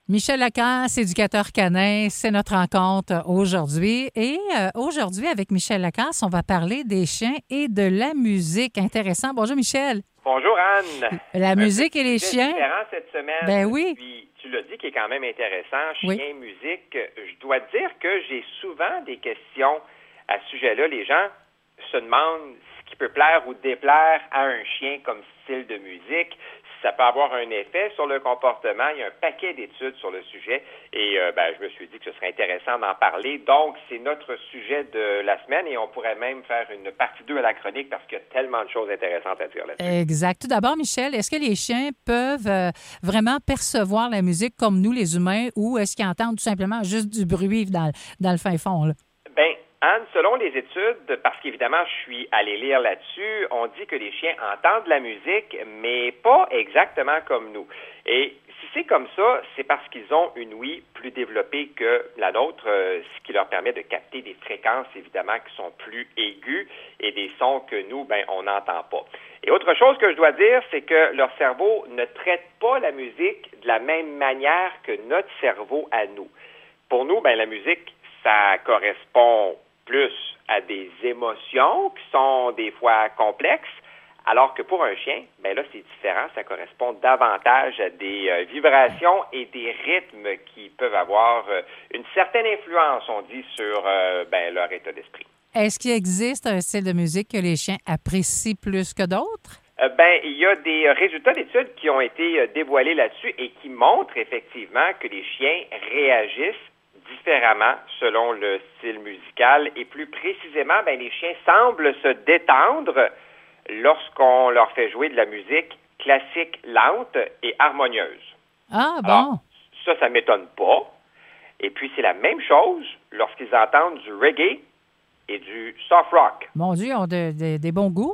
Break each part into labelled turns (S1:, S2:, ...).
S1: Michel Lacasse, éducateur canin, c'est notre rencontre aujourd'hui. Et aujourd'hui, avec Michel Lacasse, on va parler des chiens et de la musique. Intéressant. Bonjour, Michel.
S2: Bonjour, Anne.
S1: La musique et les chiens.
S2: C'est différent cette semaine.
S1: Ben oui.
S2: Puis, tu l'as dit, qui est quand même intéressant. Chien,
S1: Oui.
S2: musique. Je dois te dire que j'ai souvent des questions à ce sujet-là. Les gens se demandent ce qui peut plaire ou déplaire à un chien comme style de musique. Si ça peut avoir un effet sur le comportement. Il y a un paquet d'études sur le sujet et je me suis dit que ce serait intéressant d'en parler. Donc, c'est notre sujet de la semaine et on pourrait même faire une partie 2 à la chronique parce qu'il y a tellement de choses intéressantes à dire là-dessus.
S1: Exact. Tout d'abord, Michel, est-ce que les chiens peuvent vraiment percevoir la musique comme nous, les humains, ou est-ce qu'ils entendent tout simplement juste du bruit dans le fin fond, là?
S2: Bien, Anne, selon les études, parce qu'évidemment, je suis allé lire là-dessus, on dit que les chiens entendent la musique, mais pas exactement comme nous. Et si c'est comme ça, c'est parce qu'ils ont une ouïe plus développée que la nôtre, ce qui leur permet de capter des fréquences, évidemment, qui sont plus aiguës et des sons que nous, on n'entend pas. Et autre chose que je dois dire, c'est que leur cerveau ne traite pas la musique de la même manière que notre cerveau à nous. Pour nous, la musique, ça correspond plus à des émotions qui sont des fois complexes, alors que pour un chien, là, c'est différent. Ça correspond davantage à des vibrations et des rythmes qui peuvent avoir une certaine influence, on dit, sur leur état d'esprit.
S1: Est-ce qu'il existe un style de musique que les chiens apprécient plus que d'autres?
S2: Il y a des résultats d'études qui ont été dévoilés là-dessus et qui montrent effectivement que les chiens réagissent différemment selon le style musical et plus précisément, les chiens semblent se détendre lorsqu'on leur fait jouer de la musique classique lente et harmonieuse.
S1: Ah, bon.
S2: Alors, ça m'étonne pas. Et puis, c'est la même chose lorsqu'ils entendent du reggae et du soft rock.
S1: Mon Dieu, ils ont des bons goûts.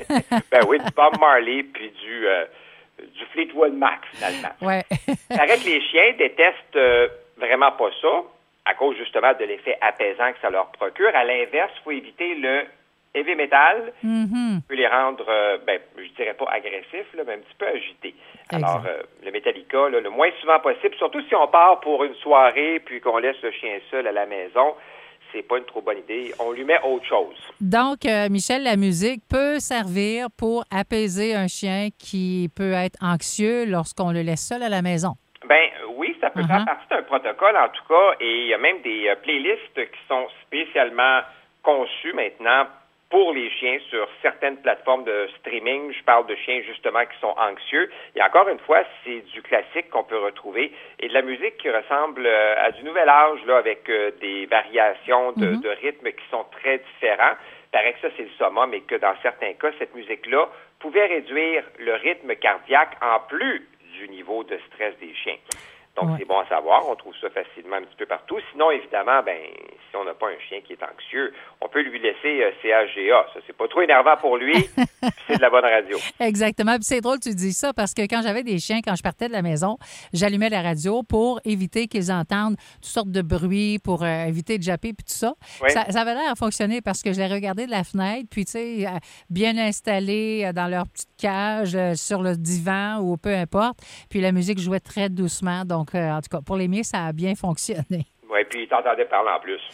S2: Oui, du Bob Marley puis du Fleetwood Mac, finalement.
S1: Ouais.
S2: Ça paraît que les chiens détestent vraiment pas ça, à cause justement de l'effet apaisant que ça leur procure. À l'inverse, il faut éviter le heavy metal.
S1: Mm-hmm.
S2: Peut les rendre, je dirais pas agressifs, mais un petit peu agités. Alors, le Metallica, le moins souvent possible, surtout si on part pour une soirée puis qu'on laisse le chien seul à la maison, c'est pas une trop bonne idée. On lui met autre chose.
S1: Donc, Michel, la musique peut servir pour apaiser un chien qui peut être anxieux lorsqu'on le laisse seul à la maison.
S2: Oui, ça peut faire partie d'un protocole en tout cas, et il y a même des playlists qui sont spécialement conçues maintenant pour les chiens sur certaines plateformes de streaming. Je parle de chiens justement qui sont anxieux. Et encore une fois, c'est du classique qu'on peut retrouver et de la musique qui ressemble à du nouvel âge là, avec des variations de rythmes qui sont très différents. Il paraît que ça, c'est le summum, mais que dans certains cas, cette musique-là pouvait réduire le rythme cardiaque en plus du niveau de stress des chiens. Donc, c'est bon à savoir. On trouve ça facilement un petit peu partout. Sinon, évidemment, si on n'a pas un chien qui est anxieux, on peut lui laisser CHGA. Ça, c'est pas trop énervant pour lui. Puis c'est de la bonne radio.
S1: Exactement. Puis c'est drôle que tu dis ça parce que quand j'avais des chiens, quand je partais de la maison, j'allumais la radio pour éviter qu'ils entendent toutes sortes de bruits, pour éviter de japper puis tout ça.
S2: Oui.
S1: Ça avait l'air à fonctionner parce que je les regardais de la fenêtre, puis tu sais, bien installés dans leur petite cage, sur le divan ou peu importe. Puis la musique jouait très doucement. Donc, en tout cas, pour les miens, ça a bien fonctionné.
S2: Oui, puis il t'entendait parler en plus.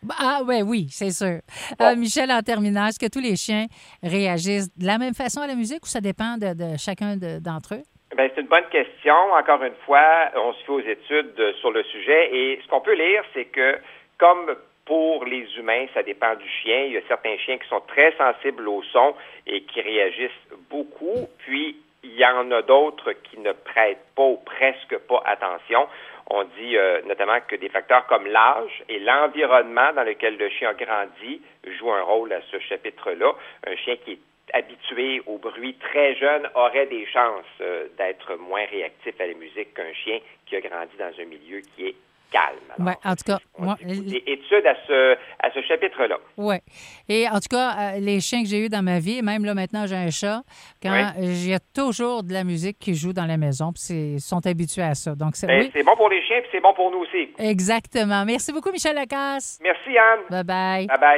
S1: Oui, c'est sûr.
S2: Bon.
S1: Michel, en terminant, est-ce que tous les chiens réagissent de la même façon à la musique ou ça dépend de chacun d'entre eux?
S2: C'est une bonne question. Encore une fois, on se fait aux études sur le sujet et ce qu'on peut lire, c'est que comme pour les humains, ça dépend du chien. Il y a certains chiens qui sont très sensibles au son et qui réagissent beaucoup. Puis, il y en a d'autres qui ne prêtent pas ou presque pas attention. On dit notamment que des facteurs comme l'âge et l'environnement dans lequel le chien a grandi jouent un rôle à ce chapitre-là. Un chien qui est habitué au bruit très jeune aurait des chances d'être moins réactif à la musique qu'un chien qui a grandi dans un milieu qui est calme. Alors,
S1: en tout cas,
S2: des études à ce chapitre-là.
S1: Oui. Et en tout cas, les chiens que j'ai eus dans ma vie, même là maintenant j'ai un chat, il y a toujours de la musique qui joue dans la maison, puis ils sont habitués à ça. Donc c'est
S2: bon pour les chiens, puis c'est bon pour nous aussi.
S1: Exactement. Merci beaucoup, Michel Lacasse.
S2: Merci, Anne.
S1: Bye bye.
S2: Bye bye.